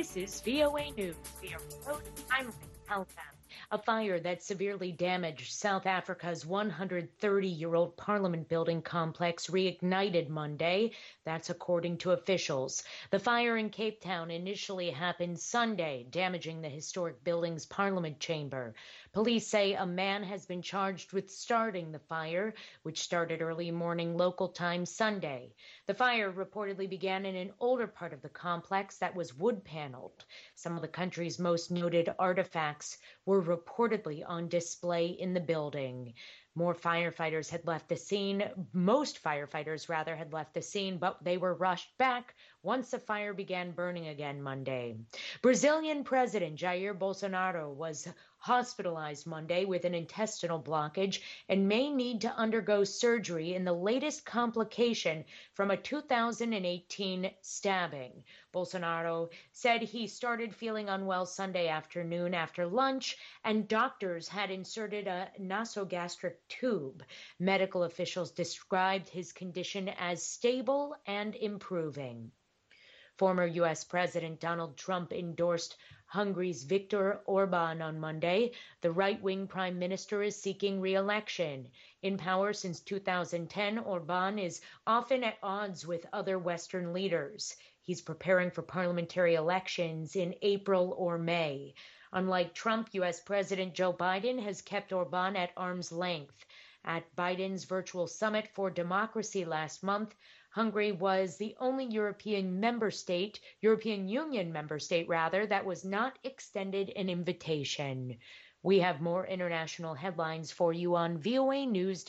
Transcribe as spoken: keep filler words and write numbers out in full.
This is V O A News. We are remote. I'm Lynn Halfam. A fire that severely damaged South Africa's one hundred thirty-year-old parliament building complex reignited Monday. That's according to officials. The fire in Cape Town initially happened Sunday, damaging the historic building's parliament chamber. Police say a man has been charged with starting the fire, which started early morning local time Sunday. The fire reportedly began in an older part of the complex that was wood-paneled. Some of the country's most noted artifacts were reportedly on display in the building. More firefighters had left the scene. Most firefighters, rather, had left the scene, but they were rushed back once the fire began burning again Monday. Brazilian President Jair Bolsonaro was hospitalized Monday with an intestinal blockage and may need to undergo surgery in the latest complication from a two thousand eighteen stabbing. Bolsonaro said he started feeling unwell Sunday afternoon after lunch, and doctors had inserted a nasogastric tube. Medical officials described his condition as stable and improving. Former U S President Donald Trump endorsed Hungary's Viktor Orban on Monday. The right-wing prime minister is seeking re-election. In power since two thousand ten, Orban is often at odds with other Western leaders. He's preparing for parliamentary elections in April or May. Unlike Trump, U S President Joe Biden has kept Orban at arm's length. At Biden's virtual summit for democracy last month, Hungary was the only European member state, European Union member state rather, that was not extended an invitation. We have more international headlines for you on V O A News.